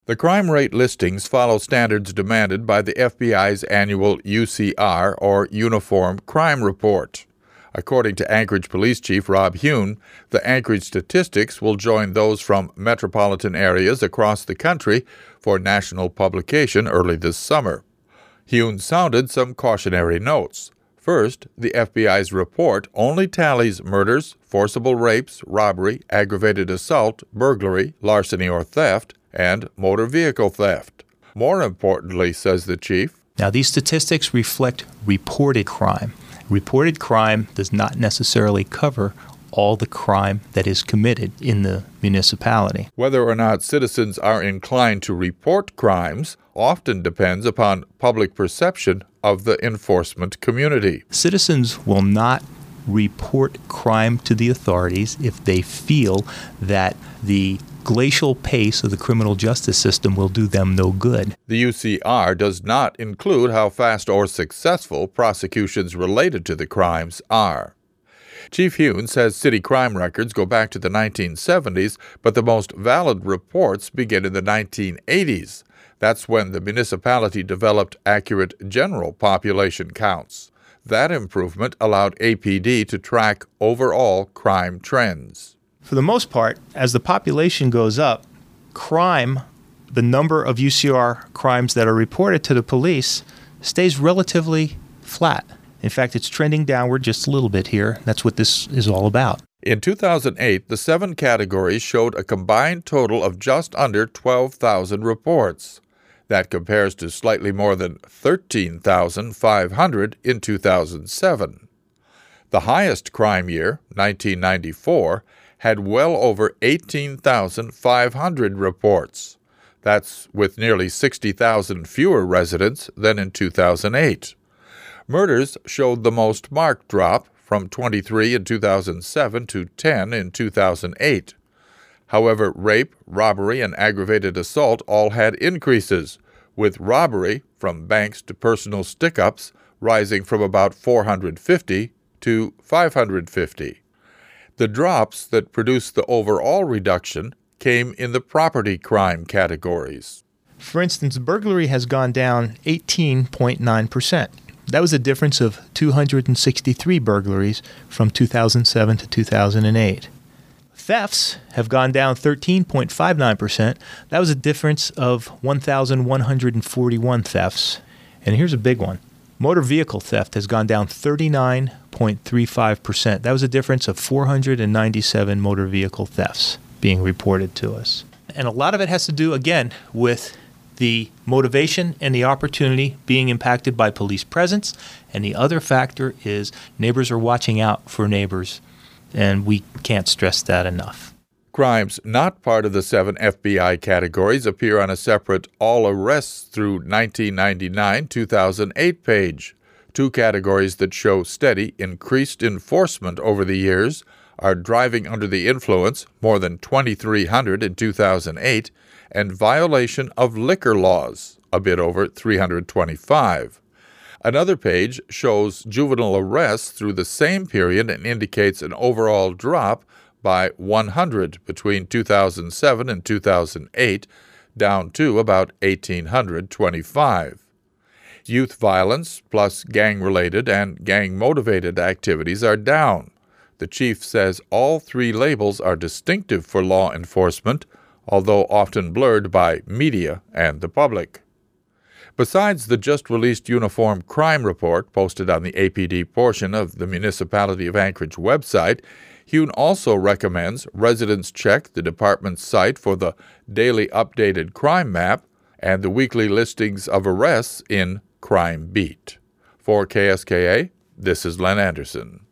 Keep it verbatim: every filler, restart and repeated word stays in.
The crime rate listings follow standards demanded by the F B I's annual U C R, or Uniform Crime Report. According to Anchorage Police Chief Rob Hune, the Anchorage statistics will join those from metropolitan areas across the country for national publication early this summer. Hune sounded some cautionary notes. First, the F B I's report only tallies murders, forcible rapes, robbery, aggravated assault, burglary, larceny or theft, and motor vehicle theft. More importantly, says the chief, now these statistics reflect reported crime. Reported crime does not necessarily cover all the crime that is committed in the municipality. Whether or not citizens are inclined to report crimes often depends upon public perception of the enforcement community. Citizens will not report crime to the authorities if they feel that the glacial pace of the criminal justice system will do them no good. The U C R does not include how fast or successful prosecutions related to the crimes are. Chief Hune says city crime records go back to the nineteen seventies, but the most valid reports begin in the nineteen eighties. That's when the municipality developed accurate general population counts. That improvement allowed A P D to track overall crime trends. For the most part, as the population goes up, crime, the number of U C R crimes that are reported to the police, stays relatively flat. In fact, it's trending downward just a little bit here. That's what this is all about. In two thousand eight, the seven categories showed a combined total of just under twelve thousand reports. That compares to slightly more than thirteen thousand five hundred in two thousand seven. The highest crime year, nineteen ninety-four, had well over eighteen thousand five hundred reports. That's with nearly sixty thousand fewer residents than in two thousand eight. Murders showed the most marked drop, from twenty-three in two thousand seven to ten in two thousand eight. However, rape, robbery, and aggravated assault all had increases, with robbery, from banks to personal stick-ups, rising from about four hundred fifty to five hundred fifty. The drops that produced the overall reduction came in the property crime categories. For instance, burglary has gone down eighteen point nine percent. That was a difference of two hundred sixty-three burglaries from two thousand seven to two thousand eight. Thefts have gone down thirteen point five nine percent. That was a difference of one thousand one hundred forty-one thefts. And here's a big one. Motor vehicle theft has gone down thirty-nine point three five percent. That was a difference of four hundred ninety-seven motor vehicle thefts being reported to us. And a lot of it has to do, again, with the motivation and the opportunity being impacted by police presence. And the other factor is neighbors are watching out for neighbors. And we can't stress that enough. Crimes not part of the seven F B I categories appear on a separate All Arrests through nineteen ninety-nine to two thousand eight page. Two categories that show steady, increased enforcement over the years are driving under the influence, more than twenty-three hundred in two thousand eight, and violation of liquor laws, a bit over three hundred twenty-five. Another page shows juvenile arrests through the same period and indicates an overall drop by one hundred between two thousand seven and two thousand eight, down to about one thousand eight hundred twenty-five. Youth violence, plus gang-related and gang-motivated activities, are down. The chief says all three labels are distinctive for law enforcement, although often blurred by media and the public. Besides the just-released Uniform Crime Report posted on the A P D portion of the Municipality of Anchorage website, Hune also recommends residents check the department's site for the daily updated crime map and the weekly listings of arrests in Crime Beat. For K S K A, this is Len Anderson.